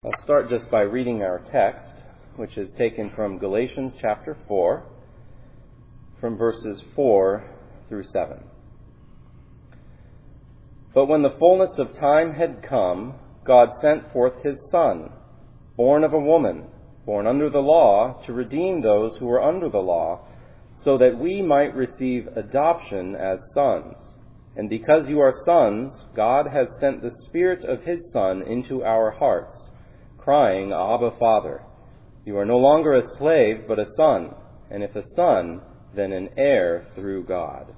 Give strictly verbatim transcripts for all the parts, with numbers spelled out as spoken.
I'll start just by reading our text, which is taken from Galatians chapter four, from verses four through seven. But when the fullness of time had come, God sent forth his Son, born of a woman, born under the law, to redeem those who were under the law, so that we might receive adoption as sons. And because you are sons, God has sent the Spirit of his Son into our hearts, crying, Abba, Father. You are no longer a slave, but a son, and if a son, then an heir through God.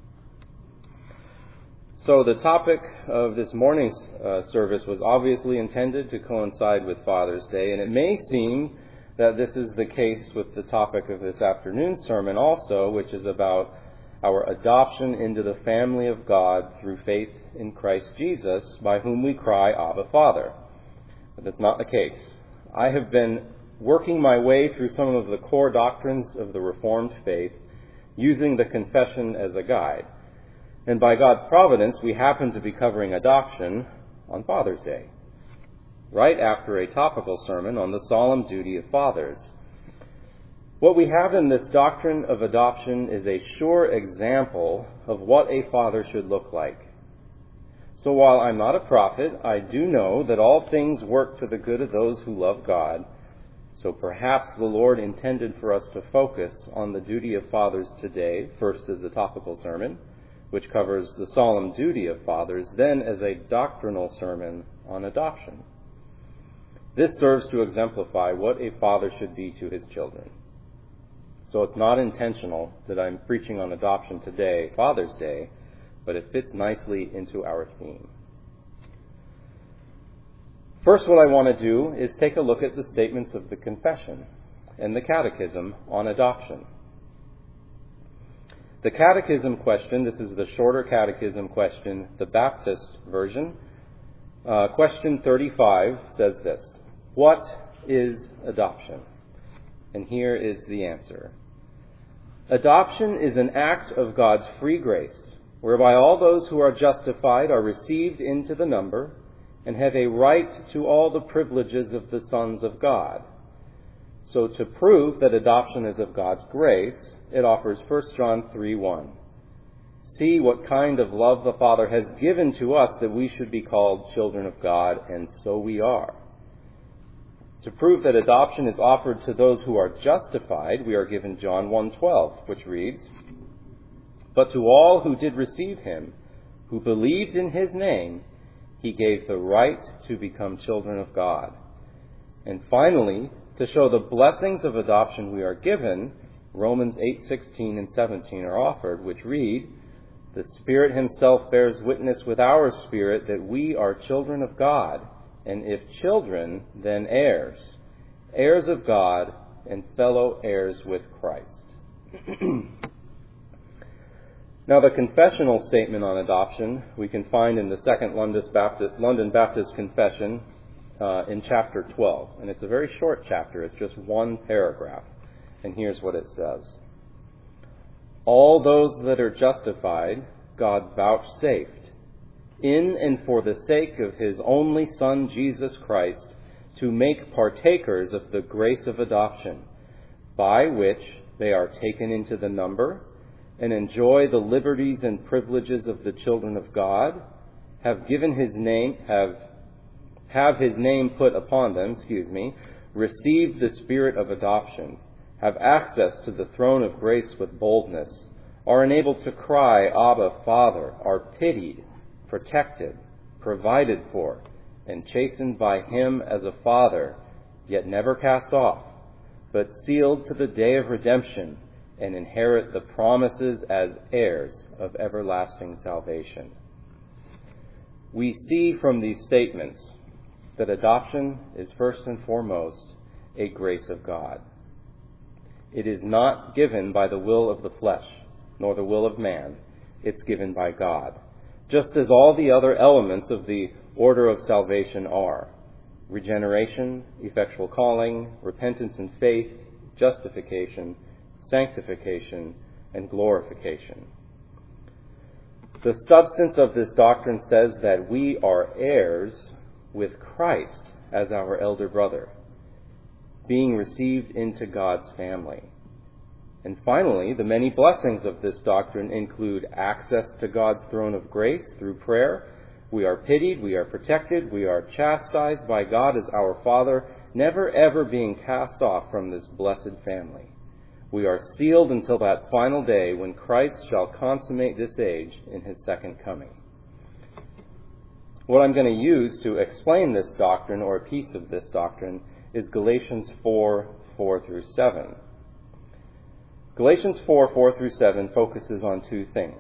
So the topic of this morning's uh, service was obviously intended to coincide with Father's Day, and it may seem that this is the case with the topic of this afternoon's sermon also, which is about our adoption into the family of God through faith in Christ Jesus, by whom we cry, Abba, Father. But that's not the case. I have been working my way through some of the core doctrines of the Reformed faith, using the confession as a guide. And by God's providence, we happen to be covering adoption on Father's Day, right after a topical sermon on the solemn duty of fathers. What we have in this doctrine of adoption is a sure example of what a father should look like. So while I'm not a prophet, I do know that all things work to the good of those who love God. So perhaps the Lord intended for us to focus on the duty of fathers today, first as a topical sermon, which covers the solemn duty of fathers, then as a doctrinal sermon on adoption. This serves to exemplify what a father should be to his children. So it's not intentional that I'm preaching on adoption today, Father's Day, but it fits nicely into our theme. First, what I want to do is take a look at the statements of the Confession and the Catechism on adoption. The Catechism question, this is the shorter Catechism question, the Baptist version. Uh, question thirty-five says this: What is adoption? And here is the answer. Adoption is an act of God's free grace, whereby all those who are justified are received into the number and have a right to all the privileges of the sons of God. So to prove that adoption is of God's grace, it offers First John three one. See what kind of love the Father has given to us that we should be called children of God, and so we are. To prove that adoption is offered to those who are justified, we are given John one twelve, which reads, But to all who did receive him, who believed in his name, he gave the right to become children of God. And finally, to show the blessings of adoption we are given, Romans eight sixteen and seventeen are offered, which read, The Spirit himself bears witness with our spirit that we are children of God, and if children, then heirs, heirs of God and fellow heirs with Christ. Now, the confessional statement on adoption we can find in the Second London Baptist, London Baptist Confession uh, in chapter twelve. And it's a very short chapter. It's just one paragraph. And here's what it says. All those that are justified, God vouchsafed, in and for the sake of his only Son, Jesus Christ, to make partakers of the grace of adoption, by which they are taken into the number and enjoy the liberties and privileges of the children of God, have given his name, have, have his name put upon them, excuse me, received the Spirit of adoption, have access to the throne of grace with boldness, are enabled to cry, Abba, Father, are pitied, protected, provided for, and chastened by him as a father, yet never cast off, but sealed to the day of redemption, and inherit the promises as heirs of everlasting salvation. We see from these statements that adoption is first and foremost a grace of God. It is not given by the will of the flesh, nor the will of man. It's given by God, just as all the other elements of the order of salvation are: regeneration, effectual calling, repentance and faith, justification, sanctification, and glorification. The substance of this doctrine says that we are heirs with Christ as our elder brother, being received into God's family. And finally, the many blessings of this doctrine include access to God's throne of grace through prayer. We are pitied, we are protected, we are chastised by God as our Father, never ever being cast off from this blessed family. We are sealed until that final day when Christ shall consummate this age in his second coming. What I'm going to use to explain this doctrine, or a piece of this doctrine, is Galatians four, four through seven. Galatians four, four through seven focuses on two things.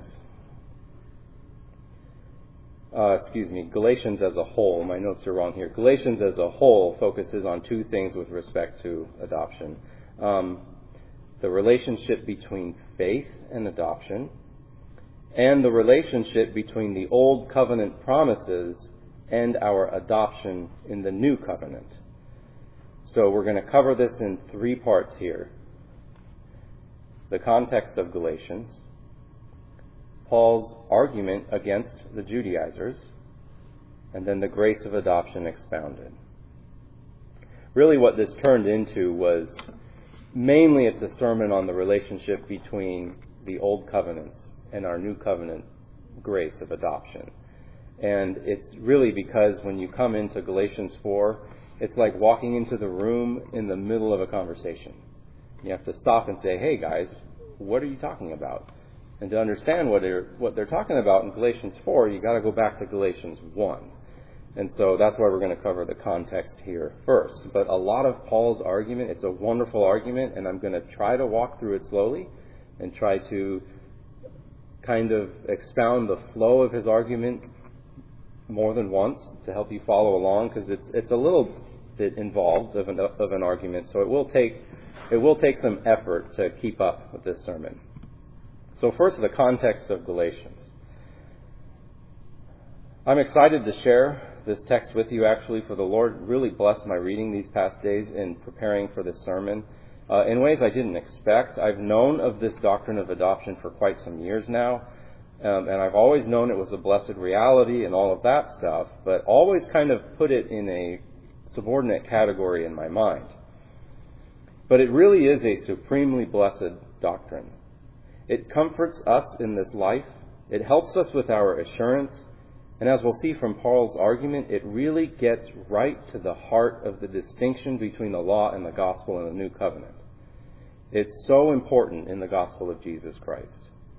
Uh, excuse me, Galatians as a whole, my notes are wrong here. Galatians as a whole focuses on two things with respect to adoption. Um, the relationship between faith and adoption, and the relationship between the Old Covenant promises and our adoption in the New Covenant. So we're going to cover this in three parts here. The context of Galatians, Paul's argument against the Judaizers, and then the grace of adoption expounded. Really what this turned into was mainly it's a sermon on the relationship between the Old Covenants and our New Covenant grace of adoption. And it's really because when you come into Galatians four, it's like walking into the room in the middle of a conversation. You have to stop and say, hey guys, what are you talking about? And to understand what they're, what they're talking about in Galatians four, you've got to go back to Galatians one. And so that's why we're going to cover the context here first. But a lot of Paul's argument, it's a wonderful argument, and I'm going to try to walk through it slowly and try to kind of expound the flow of his argument more than once to help you follow along, because it's it's a little bit involved of an of an argument, so it will take it will take some effort to keep up with this sermon. So first, the context of Galatians. I'm excited to share this text with you, actually, for the Lord really blessed my reading these past days in preparing for this sermon uh, in ways I didn't expect. I've known of this doctrine of adoption for quite some years now, um, and I've always known it was a blessed reality and all of that stuff, but always kind of put it in a subordinate category in my mind. But it really is a supremely blessed doctrine. It comforts us in this life. It helps us with our assurance. And as we'll see from Paul's argument, it really gets right to the heart of the distinction between the law and the gospel in the new covenant. It's so important in the gospel of Jesus Christ.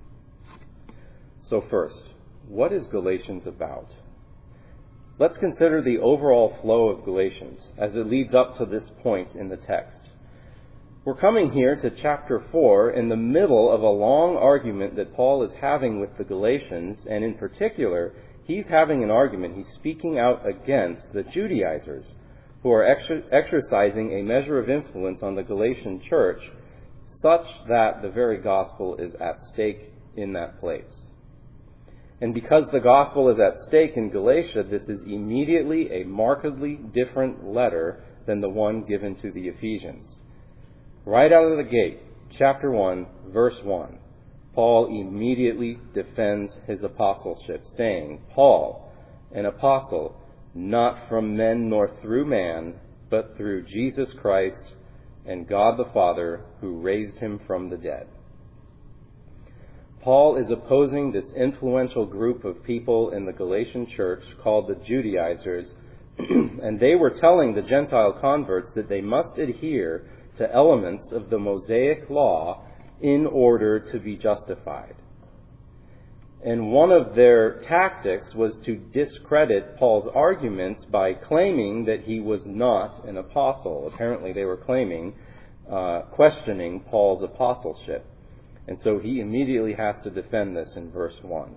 So first, what is Galatians about? Let's consider the overall flow of Galatians as it leads up to this point in the text. We're coming here to chapter four in the middle of a long argument that Paul is having with the Galatians, and in particular, he's having an argument, he's speaking out against the Judaizers, who are exer- exercising a measure of influence on the Galatian church, such that the very gospel is at stake in that place. And because the gospel is at stake in Galatia, this is immediately a markedly different letter than the one given to the Ephesians. Right out of the gate, chapter one, verse one, Paul immediately defends his apostleship, saying, Paul, an apostle, not from men nor through man, but through Jesus Christ and God the Father, who raised him from the dead. Paul is opposing this influential group of people in the Galatian church called the Judaizers, and they were telling the Gentile converts that they must adhere to elements of the Mosaic law in order to be justified. And one of their tactics was to discredit Paul's arguments by claiming that he was not an apostle. Apparently they were claiming, uh, questioning Paul's apostleship. And so he immediately has to defend this in verse one.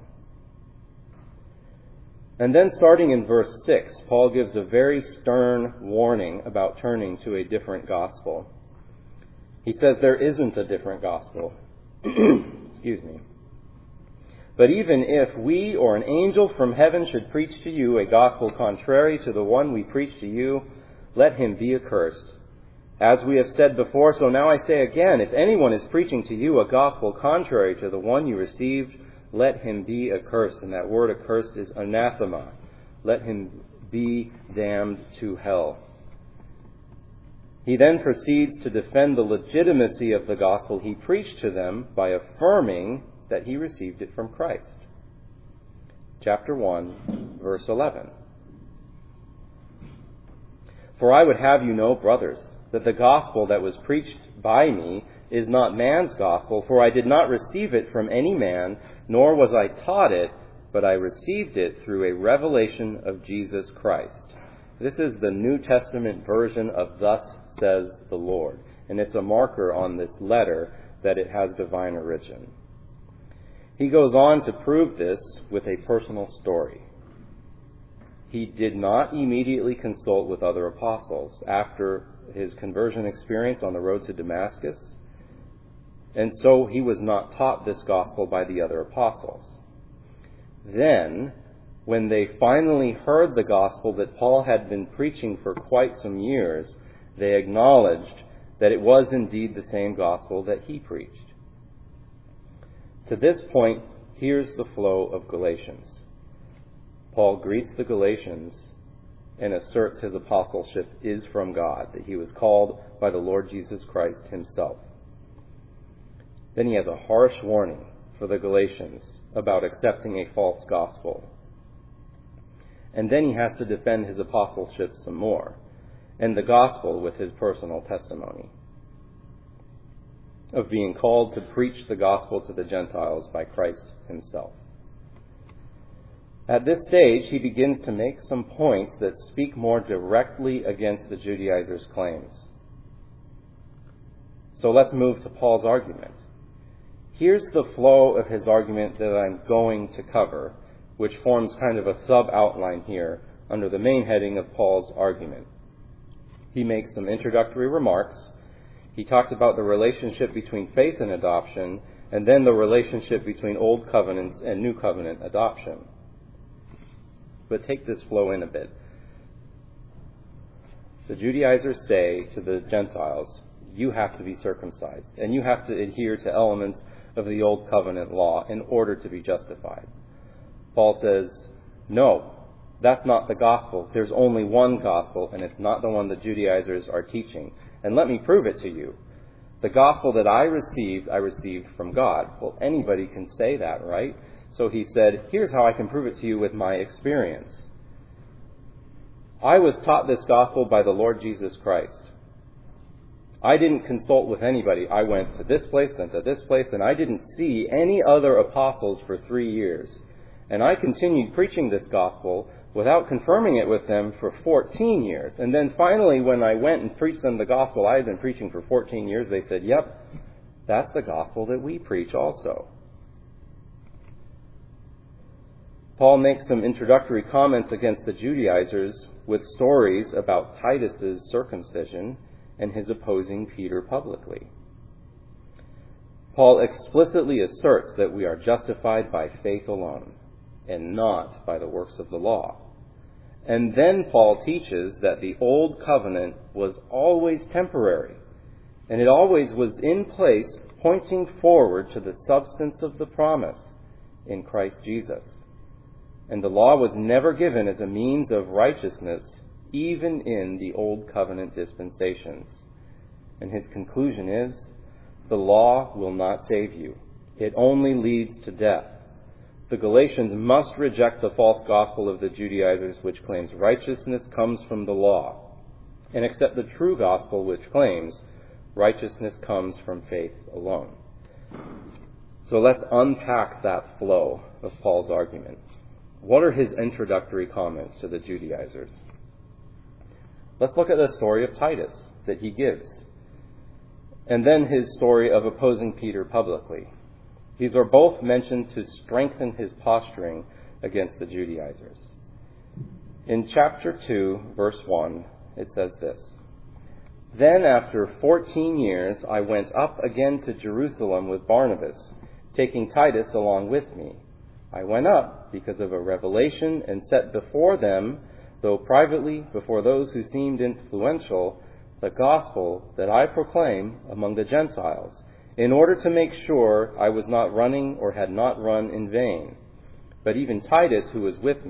And then starting in verse six, Paul gives a very stern warning about turning to a different gospel. He says there isn't a different gospel. Excuse me. But even if we or an angel from heaven should preach to you a gospel contrary to the one we preach to you, let him be accursed. As we have said before, so now I say again, if anyone is preaching to you a gospel contrary to the one you received, let him be accursed. And that word accursed is anathema. Let him be damned to hell. He then proceeds to defend the legitimacy of the gospel he preached to them by affirming that he received it from Christ. Chapter one, verse eleven. For I would have you know, brothers, that the gospel that was preached by me is not man's gospel, for I did not receive it from any man, nor was I taught it, but I received it through a revelation of Jesus Christ. This is the New Testament version of Thus Says the Lord, and it's a marker on this letter that it has divine origin. He goes on to prove this with a personal story. He did not immediately consult with other apostles after his conversion experience on the road to Damascus, and so he was not taught this gospel by the other apostles. Then, when they finally heard the gospel that Paul had been preaching for quite some years, they acknowledged that it was indeed the same gospel that he preached. To this point, here's the flow of Galatians. Paul greets the Galatians and asserts his apostleship is from God, that he was called by the Lord Jesus Christ himself. Then he has a harsh warning for the Galatians about accepting a false gospel. And then he has to defend his apostleship some more, and the gospel with his personal testimony of being called to preach the gospel to the Gentiles by Christ himself. At this stage, he begins to make some points that speak more directly against the Judaizers' claims. So let's move to Paul's argument. Here's the flow of his argument that I'm going to cover, which forms kind of a sub-outline here under the main heading of Paul's argument. He makes some introductory remarks. He talks about the relationship between faith and adoption, and then the relationship between Old Covenant and New Covenant adoption. But take this flow in a bit. The Judaizers say to the Gentiles, you have to be circumcised, and you have to adhere to elements of the Old Covenant law in order to be justified. Paul says, no, that's not the gospel. There's only one gospel, and it's not the one the Judaizers are teaching. And let me prove it to you. The gospel that I received, I received from God. Well, anybody can say that, right? So he said, here's how I can prove it to you with my experience. I was taught this gospel by the Lord Jesus Christ. I didn't consult with anybody. I went to this place and to this place, and I didn't see any other apostles for three years. And I continued preaching this gospel without confirming it with them for fourteen years. And then finally, when I went and preached them the gospel I had been preaching for fourteen years, they said, yep, that's the gospel that we preach also. Paul makes some introductory comments against the Judaizers with stories about Titus's circumcision and his opposing Peter publicly. Paul explicitly asserts that we are justified by faith alone and not by the works of the law. And then Paul teaches that the old covenant was always temporary, and it always was in place, pointing forward to the substance of the promise in Christ Jesus. And the law was never given as a means of righteousness, even in the old covenant dispensations. And his conclusion is, the law will not save you. It only leads to death. The Galatians must reject the false gospel of the Judaizers, which claims righteousness comes from the law, and accept the true gospel, which claims righteousness comes from faith alone. So let's unpack that flow of Paul's argument. What are his introductory comments to the Judaizers? Let's look at the story of Titus that he gives, and then his story of opposing Peter publicly. These are both mentioned to strengthen his posturing against the Judaizers. In chapter two, verse one, it says this, Then after fourteen years I went up again to Jerusalem with Barnabas, taking Titus along with me. I went up because of a revelation and set before them, though privately before those who seemed influential, the gospel that I proclaim among the Gentiles, in order to make sure I was not running or had not run in vain. But even Titus, who was with me,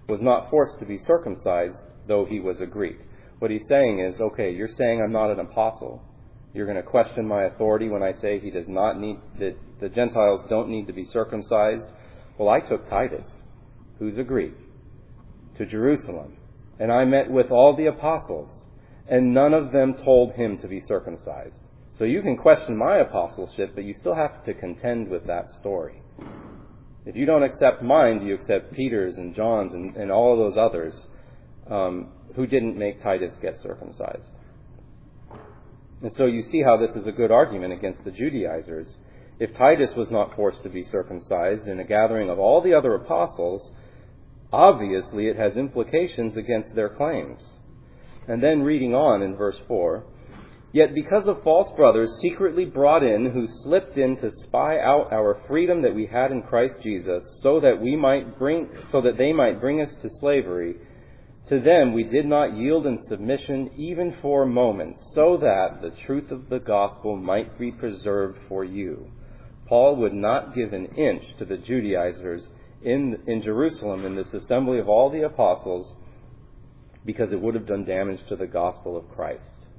was not forced to be circumcised, though he was a Greek. What he's saying is, okay, you're saying I'm not an apostle. You're going to question my authority when I say he does not need, that the Gentiles don't need to be circumcised. Well, I took Titus, who's a Greek, to Jerusalem, and I met with all the apostles, and none of them told him to be circumcised. So you can question my apostleship, but you still have to contend with that story. If you don't accept mine, do you accept Peter's and John's and, and all of those others um, who didn't make Titus get circumcised? And so you see how this is a good argument against the Judaizers. If Titus was not forced to be circumcised in a gathering of all the other apostles, obviously it has implications against their claims. And then reading on in verse four, yet because of false brothers secretly brought in, who slipped in to spy out our freedom that we had in Christ Jesus, so that we might bring, so that they might bring us to slavery, to them we did not yield in submission even for a moment, so that the truth of the gospel might be preserved for you. Paul would not give an inch to the Judaizers in, in Jerusalem in this assembly of all the apostles, because it would have done damage to the gospel of Christ.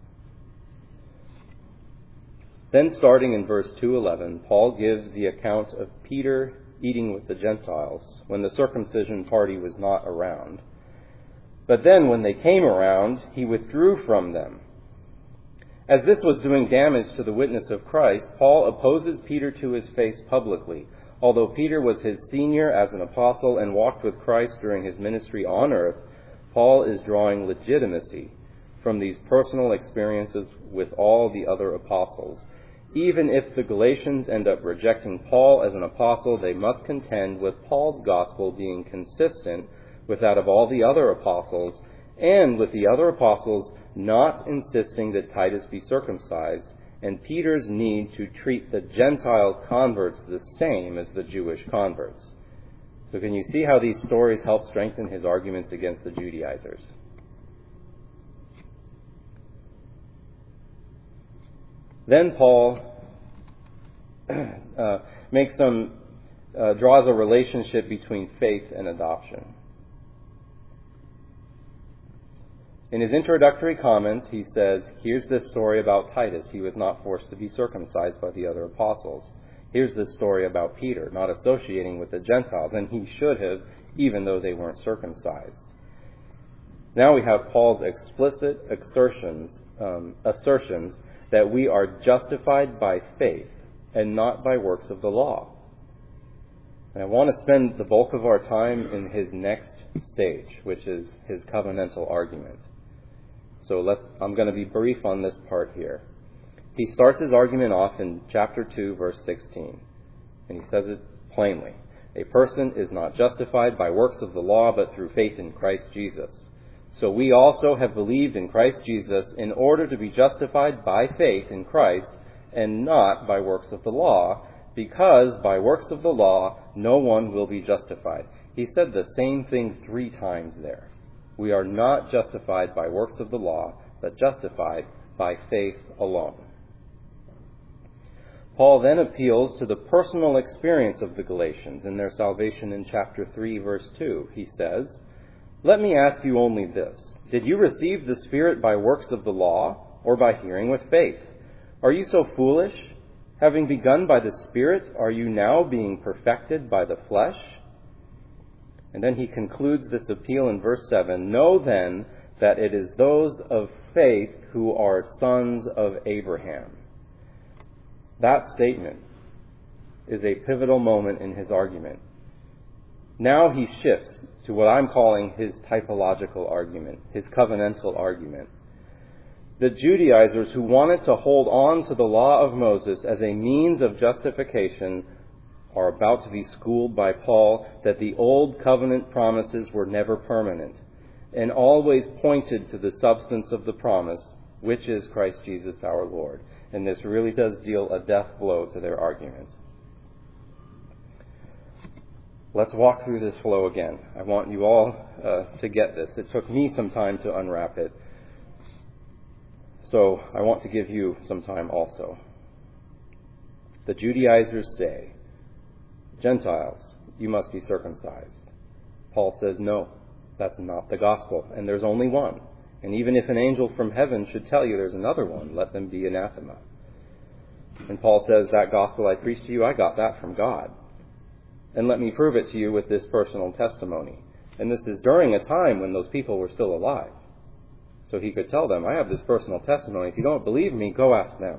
Then starting in verse two eleven, Paul gives the account of Peter eating with the Gentiles when the circumcision party was not around. But then when they came around, he withdrew from them. As this was doing damage to the witness of Christ, Paul opposes Peter to his face publicly. Although Peter was his senior as an apostle and walked with Christ during his ministry on earth, Paul is drawing legitimacy from these personal experiences with all the other apostles. Even if the Galatians end up rejecting Paul as an apostle, they must contend with Paul's gospel being consistent with that of all the other apostles, and with the other apostles not insisting that Titus be circumcised, and Peter's need to treat the Gentile converts the same as the Jewish converts. So can you see how these stories help strengthen his arguments against the Judaizers? Then Paul uh, makes some, uh, draws a relationship between faith and adoption. In his introductory comments, he says, here's this story about Titus. He was not forced to be circumcised by the other apostles. Here's this story about Peter, not associating with the Gentiles, and he should have, even though they weren't circumcised. Now we have Paul's explicit assertions, um, assertions that we are justified by faith and not by works of the law. And I want to spend the bulk of our time in his next stage, which is his covenantal argument. So let's, I'm going to be brief on this part here. He starts his argument off in chapter two, verse sixteen. And he says it plainly. A person is not justified by works of the law, but through faith in Christ Jesus. So we also have believed in Christ Jesus in order to be justified by faith in Christ and not by works of the law, because by works of the law no one will be justified. He said the same thing three times there. We are not justified by works of the law, but justified by faith alone. Paul then appeals to the personal experience of the Galatians in their salvation in chapter three, verse two. He says, let me ask you only this. Did you receive the Spirit by works of the law or by hearing with faith? Are you so foolish? Having begun by the Spirit, are you now being perfected by the flesh? And then he concludes this appeal in verse seven. Know then that it is those of faith who are sons of Abraham. That statement is a pivotal moment in his argument. Now he shifts to what I'm calling his typological argument, his covenantal argument. The Judaizers who wanted to hold on to the law of Moses as a means of justification are about to be schooled by Paul that the old covenant promises were never permanent and always pointed to the substance of the promise, which is Christ Jesus our Lord. And this really does deal a death blow to their argument. Let's walk through this flow again. I want you all uh, to get this. It took me some time to unwrap it. So I want to give you some time also. The Judaizers say, Gentiles, you must be circumcised. Paul says, no, That's not the gospel, and there's only one. And even if an angel from heaven should tell you there's another one, let them be anathema. And Paul says, that gospel I preach to you, I got that from God. And let me prove it to you with this personal testimony. And this is during a time when those people were still alive. So he could tell them, I have this personal testimony. If you don't believe me, go ask them.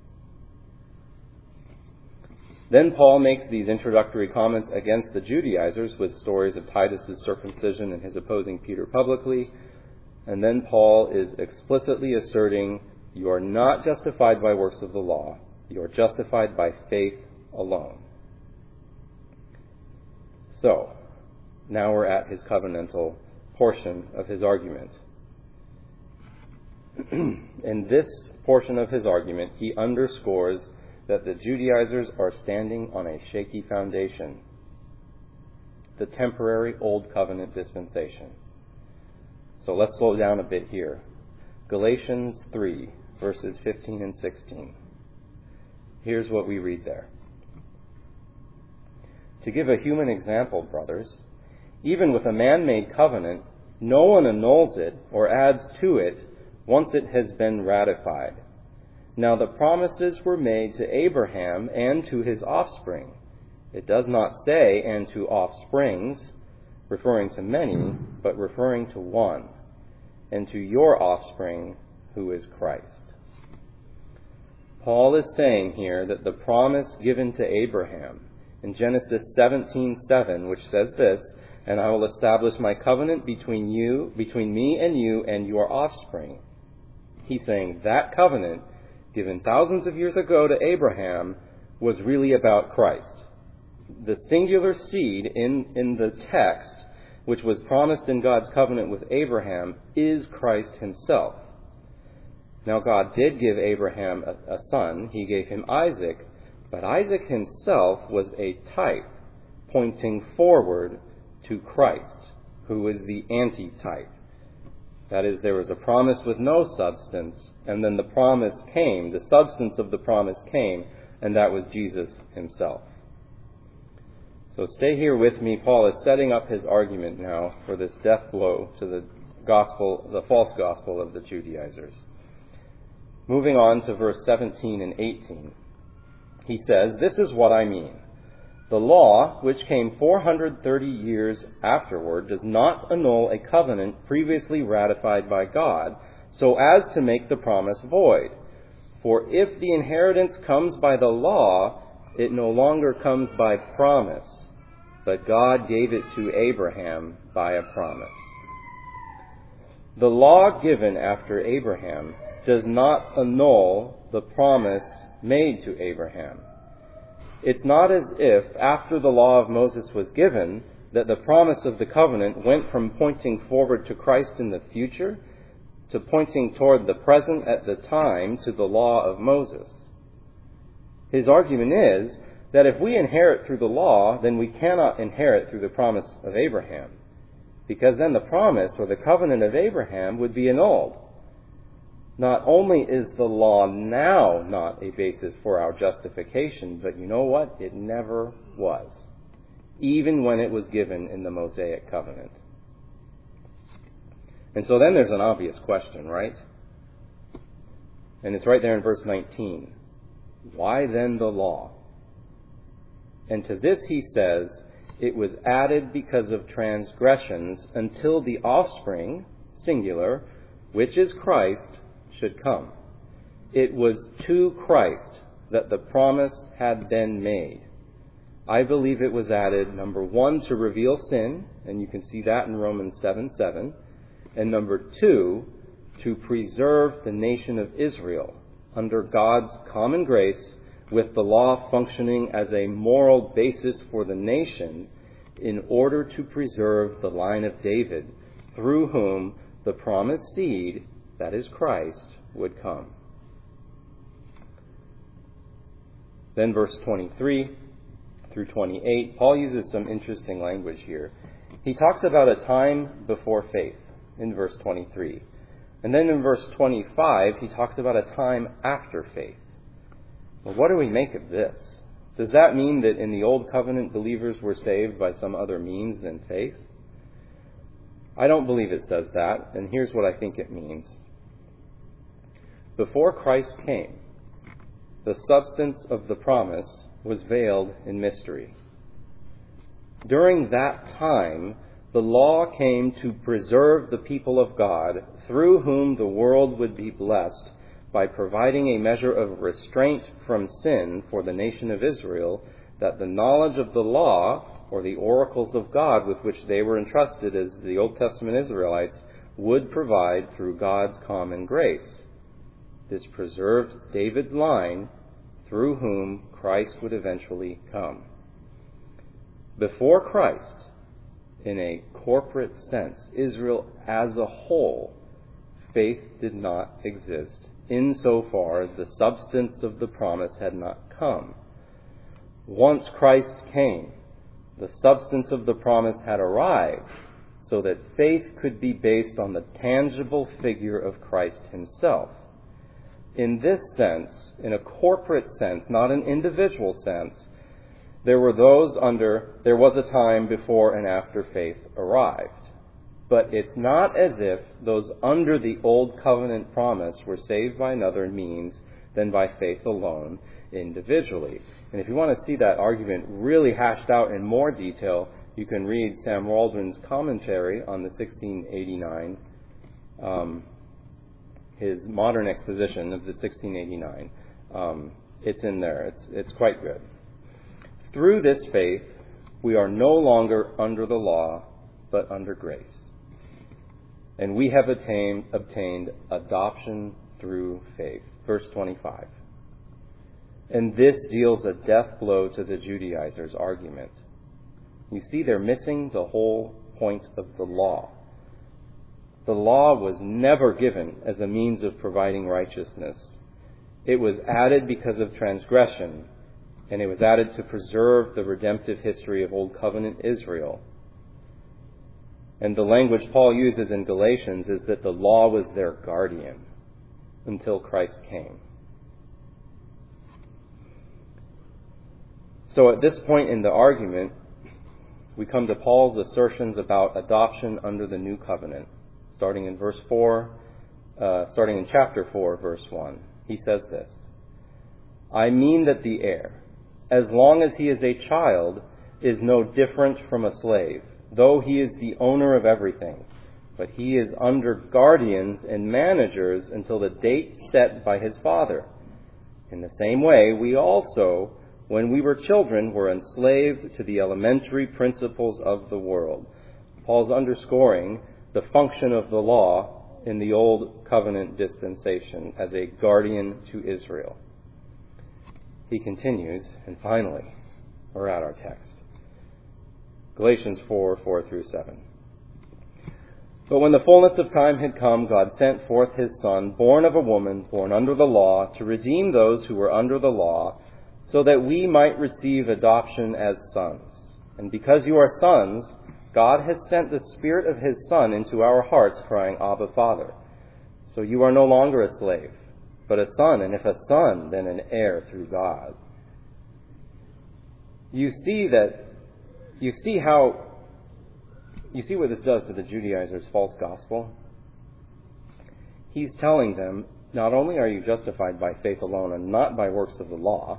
Then Paul makes these introductory comments against the Judaizers with stories of Titus's circumcision and his opposing Peter publicly. And then Paul is explicitly asserting, you are not justified by works of the law. You are justified by faith alone. So, now we're at his covenantal portion of his argument. In this portion of his argument, he underscores that the Judaizers are standing on a shaky foundation, the temporary Old Covenant dispensation. So let's slow down a bit here. Galatians three, verses fifteen and sixteen. Here's what we read there. To give a human example, brothers, even with a man-made covenant, no one annuls it or adds to it once it has been ratified. Now the promises were made to Abraham and to his offspring. It does not say, and to offsprings, referring to many, but referring to one, and to your offspring, who is Christ. Paul is saying here that the promise given to Abraham in Genesis seventeen seven, which says this, and I will establish my covenant between you, between me and you and your offspring. He's saying that covenant given thousands of years ago to Abraham was really about Christ. The singular seed in, in the text, which was promised in God's covenant with Abraham, is Christ himself. Now, God did give Abraham a, a son. He gave him Isaac, but Isaac himself was a type pointing forward to Christ, who is the antitype. That is, there was a promise with no substance, and then the promise came, the substance of the promise came, and that was Jesus himself. So stay here with me. Paul is setting up his argument now for this death blow to the gospel, the false gospel of the Judaizers. Moving on to verse seventeen and eighteen. He says, this is what I mean. The law, which came four hundred thirty years afterward, does not annul a covenant previously ratified by God, so as to make the promise void. For if the inheritance comes by the law, it no longer comes by promise, but God gave it to Abraham by a promise. The law given after Abraham does not annul the promise made to Abraham. It's not as if, after the law of Moses was given, that the promise of the covenant went from pointing forward to Christ in the future to pointing toward the present at the time to the law of Moses. His argument is that if we inherit through the law, then we cannot inherit through the promise of Abraham, because then the promise or the covenant of Abraham would be annulled. Not only is the law now not a basis for our justification, but you know what? It never was, even when it was given in the Mosaic covenant. And so then there's an obvious question, right? And it's right there in verse nineteen. Why then the law? And to this he says, it was added because of transgressions until the offspring, singular, which is Christ, should come. It was to Christ that the promise had been made. I believe it was added, number one, to reveal sin, and you can see that in Romans seven seven, and number two, to preserve the nation of Israel under God's common grace, with the law functioning as a moral basis for the nation in order to preserve the line of David, through whom the promised seed, that is Christ, would come. Then verse twenty-three through twenty-eight, Paul uses some interesting language here. He talks about a time before faith in verse twenty-three. And then in verse twenty-five, he talks about a time after faith. Well, what do we make of this? Does that mean that in the Old Covenant believers were saved by some other means than faith? I don't believe it says that, and here's what I think it means. Before Christ came, the substance of the promise was veiled in mystery. During that time, the law came to preserve the people of God, through whom the world would be blessed, by providing a measure of restraint from sin for the nation of Israel, that the knowledge of the law, or the oracles of God with which they were entrusted as the Old Testament Israelites, would provide through God's common grace. This preserved David's line, through whom Christ would eventually come. Before Christ, in a corporate sense, Israel as a whole, faith did not exist, insofar as the substance of the promise had not come. Once Christ came, the substance of the promise had arrived, so that faith could be based on the tangible figure of Christ himself. In this sense, in a corporate sense, not an individual sense, there were those under, there was a time before and after faith arrived. But it's not as if those under the Old Covenant promise were saved by another means than by faith alone individually. And if you want to see that argument really hashed out in more detail, you can read Sam Waldron's commentary on the sixteen eighty-nine, um, his modern exposition of the sixteen eighty-nine. Um, it's in there. It's, it's quite good. Through this faith, we are no longer under the law, but under grace. And we have attained, obtained adoption through faith. Verse twenty-five. And this deals a death blow to the Judaizers' argument. You see, they're missing the whole point of the law. The law was never given as a means of providing righteousness. It was added because of transgression, and it was added to preserve the redemptive history of Old Covenant Israel. And the language Paul uses in Galatians is that the law was their guardian until Christ came. So at this point in the argument, we come to Paul's assertions about adoption under the new covenant, starting in verse four, uh, starting in chapter four, verse one. He says this: I mean that the heir, as long as he is a child, is no different from a slave, though he is the owner of everything. But he is under guardians and managers until the date set by his father. In the same way, we also, when we were children, were enslaved to the elementary principles of the world. Paul's underscoring the function of the law in the Old Covenant dispensation as a guardian to Israel. He continues, and finally, we're at our text. Galatians four, four through seven. But when the fullness of time had come, God sent forth his Son, born of a woman, born under the law, to redeem those who were under the law, so that we might receive adoption as sons. And because you are sons, God has sent the Spirit of his Son into our hearts, crying, Abba, Father. So you are no longer a slave, but a son, and if a son, then an heir through God. You see that, you see how, you see what this does to the Judaizers' false gospel? He's telling them, not only are you justified by faith alone and not by works of the law,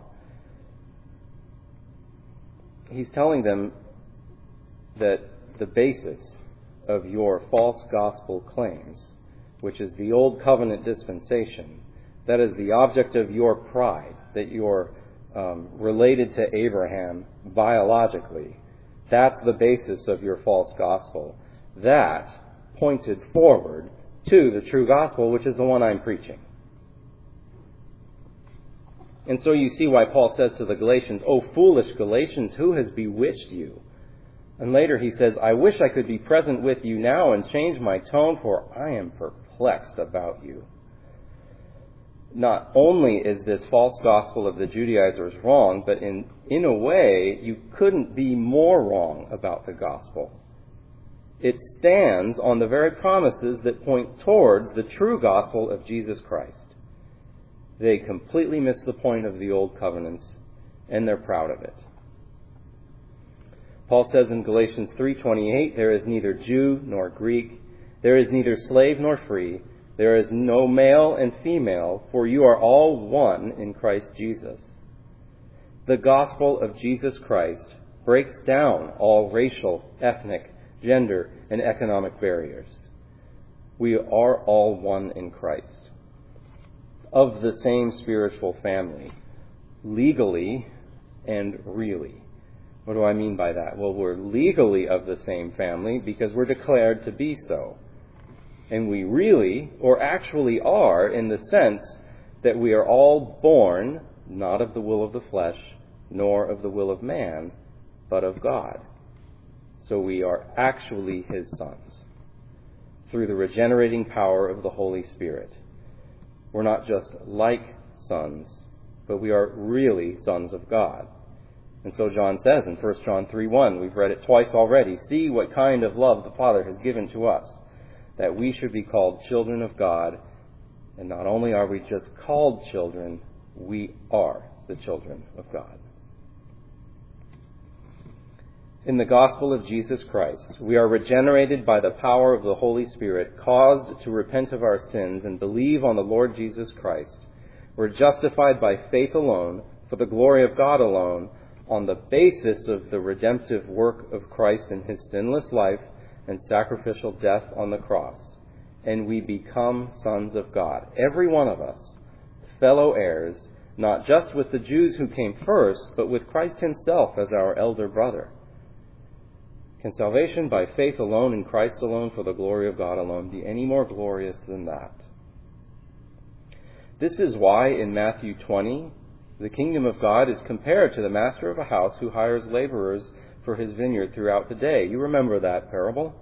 he's telling them that the basis of your false gospel claims, which is the Old Covenant dispensation, that is the object of your pride, that you're um, related to Abraham biologically, that's the basis of your false gospel. That pointed forward to the true gospel, which is the one I'm preaching. And so you see why Paul says to the Galatians, "O foolish Galatians, who has bewitched you?" And later he says, "I wish I could be present with you now and change my tone, for I am perplexed about you." Not only is this false gospel of the Judaizers wrong, but in, in a way, you couldn't be more wrong about the gospel. It stands on the very promises that point towards the true gospel of Jesus Christ. They completely miss the point of the old covenants, and they're proud of it. Paul says in Galatians three twenty-eight, there is neither Jew nor Greek, there is neither slave nor free, there is no male and female, for you are all one in Christ Jesus. The gospel of Jesus Christ breaks down all racial, ethnic, gender, and economic barriers. We are all one in Christ, of the same spiritual family, legally and really. What do I mean by that? Well, we're legally of the same family because we're declared to be so. And we really, or actually are, in the sense that we are all born not of the will of the flesh, nor of the will of man, but of God. So we are actually his sons through the regenerating power of the Holy Spirit. We're not just like sons, but we are really sons of God. And so John says in First John three one, we've read it twice already, see what kind of love the Father has given to us, that we should be called children of God. And not only are we just called children, we are the children of God. In the gospel of Jesus Christ, we are regenerated by the power of the Holy Spirit, caused to repent of our sins and believe on the Lord Jesus Christ. We're justified by faith alone, for the glory of God alone, on the basis of the redemptive work of Christ in his sinless life and sacrificial death on the cross. And we become sons of God, every one of us, fellow heirs, not just with the Jews who came first, but with Christ himself as our elder brother. Can salvation by faith alone in Christ alone for the glory of God alone be any more glorious than that? This is why in Matthew twenty, the kingdom of God is compared to the master of a house who hires laborers for his vineyard throughout the day. You remember that parable?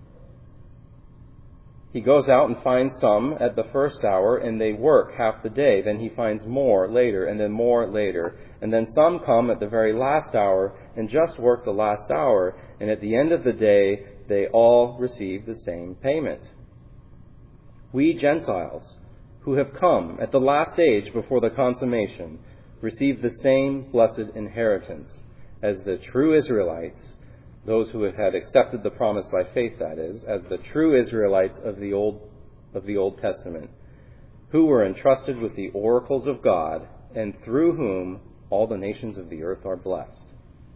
He goes out and finds some at the first hour, and they work half the day. Then he finds more later, and then more later. And then some come at the very last hour and just work the last hour. And at the end of the day, they all receive the same payment. We Gentiles, who have come at the last age before the consummation, receive the same blessed inheritance as the true Israelites, those who had accepted the promise by faith, that is, as the true Israelites of the Old of the Old Testament, who were entrusted with the oracles of God, and through whom all the nations of the earth are blessed.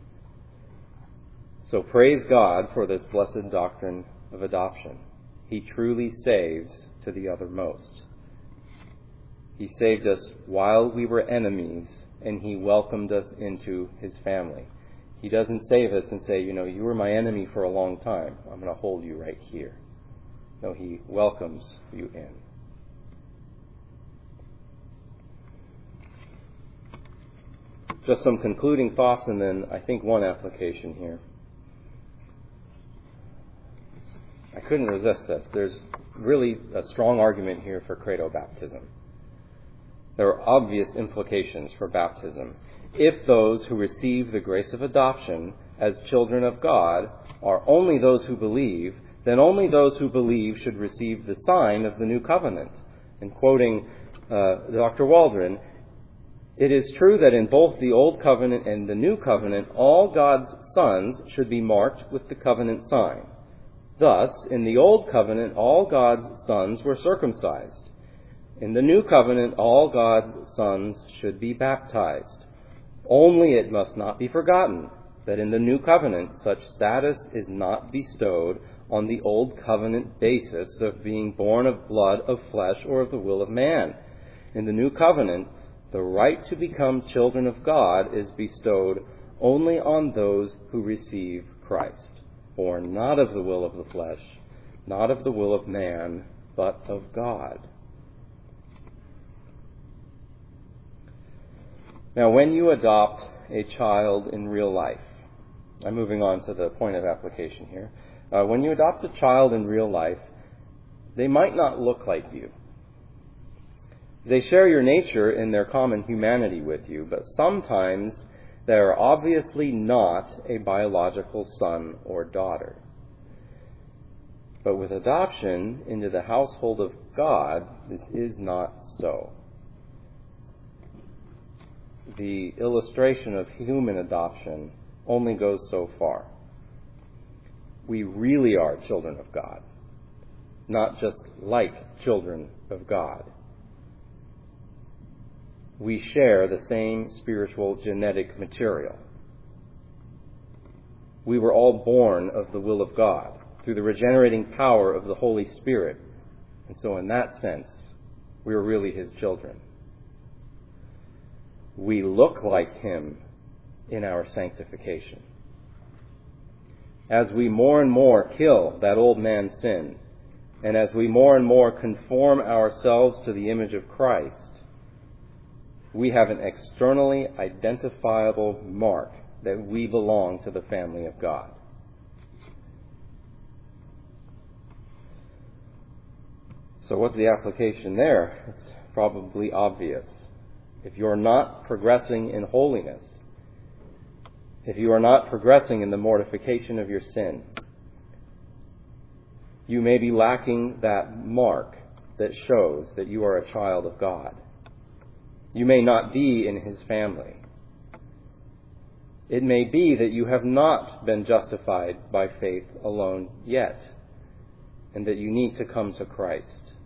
So praise God for this blessed doctrine of adoption. He truly saves to the uttermost. He saved us while we were enemies, and he welcomed us into his family. He doesn't save us and say, you know, you were my enemy for a long time. I'm going to hold you right here. No, he welcomes you in. Just some concluding thoughts and then I think one application here. I couldn't resist this. There's really a strong argument here for credo baptism. There are obvious implications for baptism. If those who receive the grace of adoption as children of God are only those who believe, then only those who believe should receive the sign of the new covenant. And quoting uh, Doctor Waldron, it is true that in both the Old Covenant and the New Covenant, all God's sons should be marked with the covenant sign. Thus, in the Old Covenant, all God's sons were circumcised. In the New Covenant, all God's sons should be baptized. Only it must not be forgotten that in the New Covenant, such status is not bestowed on the Old Covenant basis of being born of blood, of flesh, or of the will of man. In the New Covenant, the right to become children of God is bestowed only on those who receive Christ, born not of the will of the flesh, not of the will of man, but of God. Now, when you adopt a child in real life, I'm moving on to the point of application here. Uh, when you adopt a child in real life, they might not look like you. They share your nature in their common humanity with you, but sometimes they are obviously not a biological son or daughter. But with adoption into the household of God, this is not so. The illustration of human adoption only goes so far. we really are children of God, not just like children of God. We share the same spiritual genetic material. We were all born of the will of God through the regenerating power of the Holy Spirit. And so in that sense, we are really his children. We look like him in our sanctification. As we more and more kill that old man's sin, and as we more and more conform ourselves to the image of Christ, we have an externally identifiable mark that we belong to the family of God. So what's the application there? It's probably obvious. If you're not progressing in holiness, if you are not progressing in the mortification of your sin, you may be lacking that mark that shows that you are a child of God. You may not be in his family. It may be that you have not been justified by faith alone yet, and that you need to come to Christ.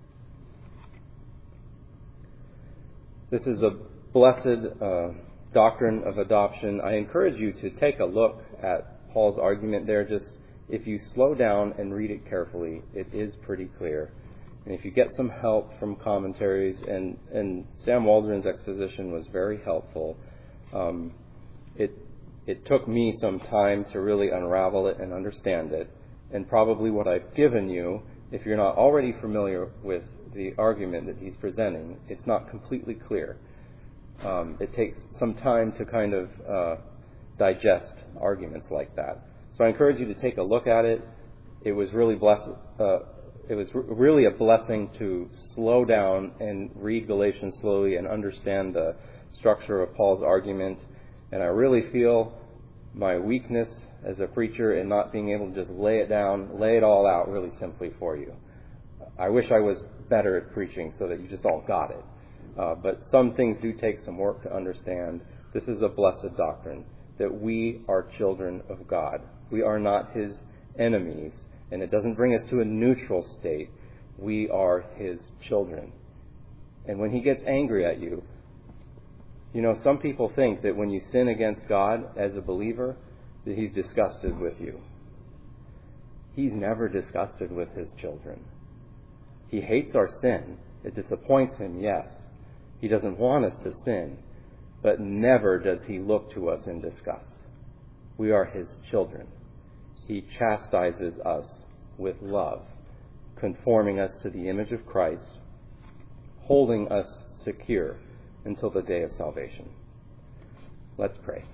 This is a blessed uh, doctrine of adoption. I encourage you to take a look at Paul's argument there. Just if you slow down and read it carefully, it is pretty clear. And if you get some help from commentaries, and, and Sam Waldron's exposition was very helpful, um, it it took me some time to really unravel it and understand it. And probably what I've given you, if you're not already familiar with the argument that he's presenting, it's not completely clear. Um, it takes some time to kind of uh, digest arguments like that. So I encourage you to take a look at it. It was really blessed. Uh, it was r- really a blessing to slow down and read Galatians slowly and understand the structure of Paul's argument. And I really feel my weakness as a preacher in not being able to just lay it down, lay it all out really simply for you. I wish I was better at preaching so that you just all got it. Uh, but some things do take some work to understand. This is a blessed doctrine, that we are children of God. We are not his enemies, and it doesn't bring us to a neutral state. We are his children. And when he gets angry at you, you know, some people think that when you sin against God as a believer, that he's disgusted with you. He's never disgusted with his children. He hates our sin. It disappoints him, yes. He doesn't want us to sin, but never does he look to us in disgust. We are his children. He chastises us with love, conforming us to the image of Christ, holding us secure until the day of salvation. Let's pray.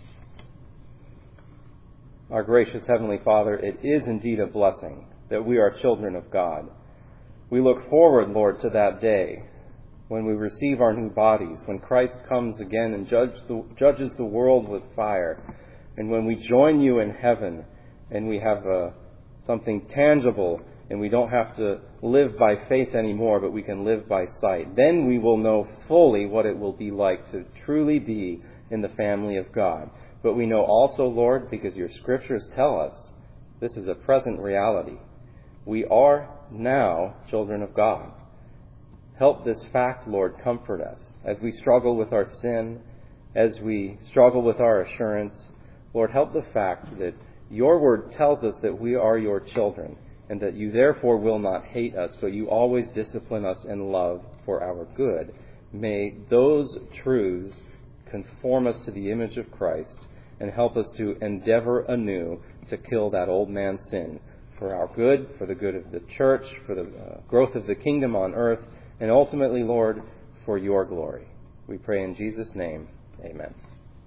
Our gracious Heavenly Father, it is indeed a blessing that we are children of God. We look forward, Lord, to that day when we receive our new bodies, when Christ comes again and judge the, judges the world with fire, and when we join you in heaven and we have uh, something tangible and we don't have to live by faith anymore, but we can live by sight. Then we will know fully what it will be like to truly be in the family of God. But we know also, Lord, because your scriptures tell us this is a present reality. We are now children of God. Help this fact, Lord, comfort us as we struggle with our sin, as we struggle with our assurance. Lord, help the fact that your word tells us that we are your children, and that you therefore will not hate us, but you always discipline us in love for our good. May those truths conform us to the image of Christ and help us to endeavor anew to kill that old man's sin for our good, for the good of the church, for the uh, growth of the kingdom on earth, and ultimately, Lord, for your glory. We pray in Jesus' name. Amen.